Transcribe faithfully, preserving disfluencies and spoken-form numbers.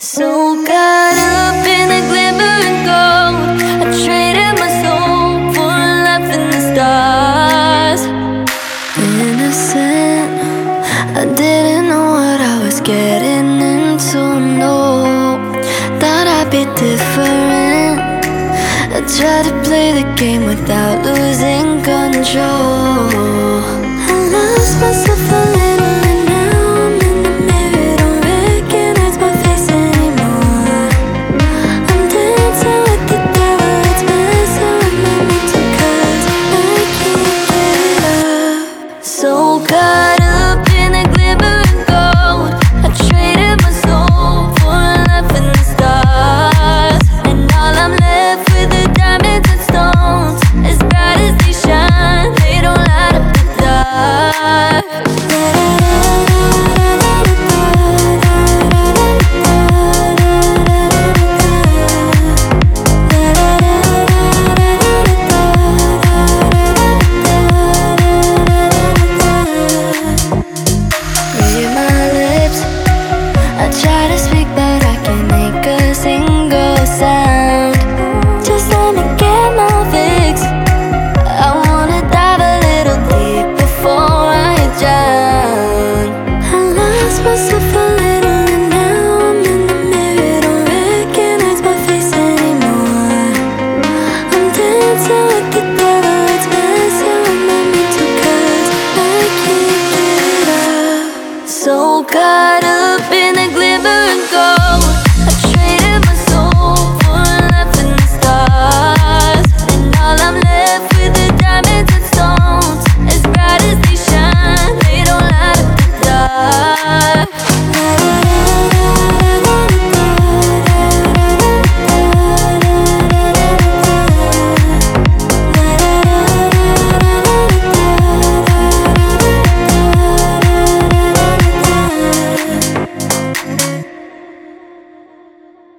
So caught up in the glimmer and gold, I traded my soul for a life in the stars. Innocent, I didn't know what I was getting into, no. Thought I'd be different, I tried to play the game without losing control. I lost myself a little